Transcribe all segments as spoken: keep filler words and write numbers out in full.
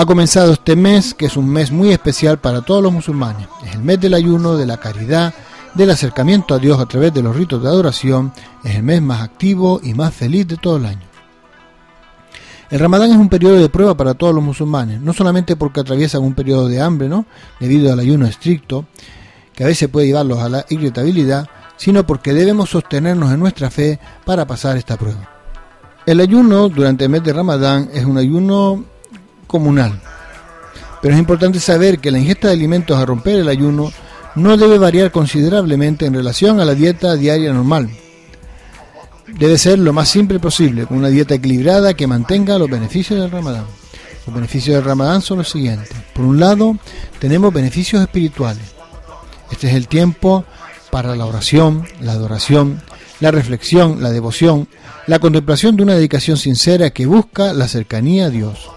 Ha comenzado este mes, que es un mes muy especial para todos los musulmanes. Es el mes del ayuno, de la caridad, del acercamiento a Dios a través de los ritos de adoración. Es el mes más activo y más feliz de todo el año. El Ramadán es un periodo de prueba para todos los musulmanes, no solamente porque atraviesan un periodo de hambre, ¿no?, debido al ayuno estricto, que a veces puede llevarlos a la irritabilidad, sino porque debemos sostenernos en nuestra fe para pasar esta prueba. El ayuno durante el mes de Ramadán es un ayuno comunal, pero es importante saber que la ingesta de alimentos a romper el ayuno no debe variar considerablemente en relación a la dieta diaria normal. Debe ser lo más simple posible, con una dieta equilibrada que mantenga los beneficios del Ramadán. Los beneficios del Ramadán son los siguientes. Por un lado, tenemos beneficios espirituales. Este es el tiempo para la oración, la adoración, la reflexión, la devoción, la contemplación de una dedicación sincera que busca la cercanía a Dios.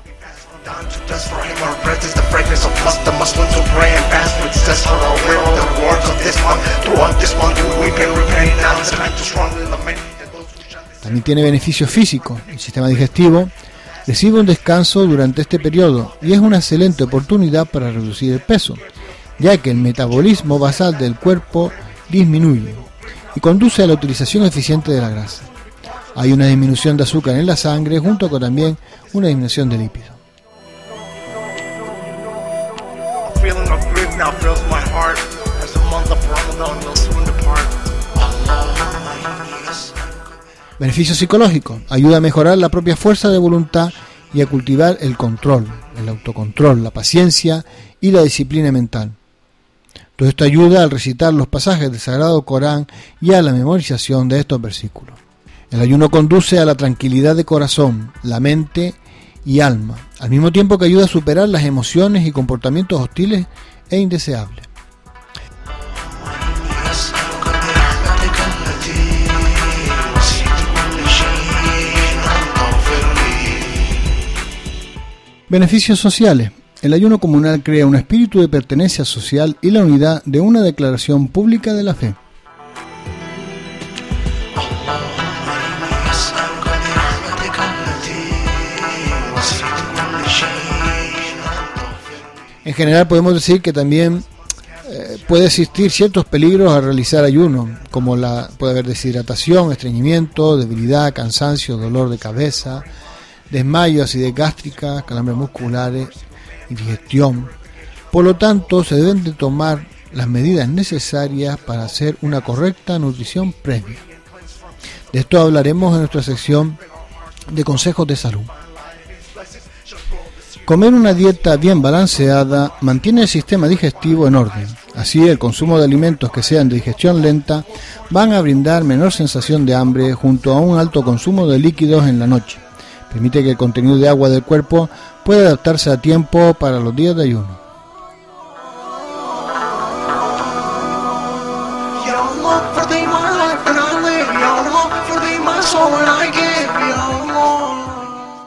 También tiene beneficios físicos. El sistema digestivo recibe un descanso durante este periodo y es una excelente oportunidad para reducir el peso, ya que el metabolismo basal del cuerpo disminuye y conduce a la utilización eficiente de la grasa. Hay una disminución de azúcar en la sangre junto con también una disminución de lípidos. Beneficios psicológicos. Ayuda a mejorar la propia fuerza de voluntad y a cultivar el control, el autocontrol, la paciencia y la disciplina mental. Todo esto ayuda al recitar los pasajes del Sagrado Corán y a la memorización de estos versículos. El ayuno conduce a la tranquilidad de corazón, la mente y alma, al mismo tiempo que ayuda a superar las emociones y comportamientos hostiles e indeseables. Beneficios sociales. El ayuno comunal crea un espíritu de pertenencia social y la unidad de una declaración pública de la fe. En general podemos decir que también eh, puede existir ciertos peligros al realizar ayuno, como la puede haber deshidratación, estreñimiento, debilidad, cansancio, dolor de cabeza, desmayo, acidez gástrica, calambres musculares, indigestión. Por lo tanto, se deben de tomar las medidas necesarias para hacer una correcta nutrición previa. De esto hablaremos en nuestra sección de consejos de salud. Comer una dieta bien balanceada mantiene el sistema digestivo en orden. Así, el consumo de alimentos que sean de digestión lenta van a brindar menor sensación de hambre junto a un alto consumo de líquidos en la noche. Permite que el contenido de agua del cuerpo pueda adaptarse a tiempo para los días de ayuno. For thee my life and I live, your love for thee my soul and I give, your Lord.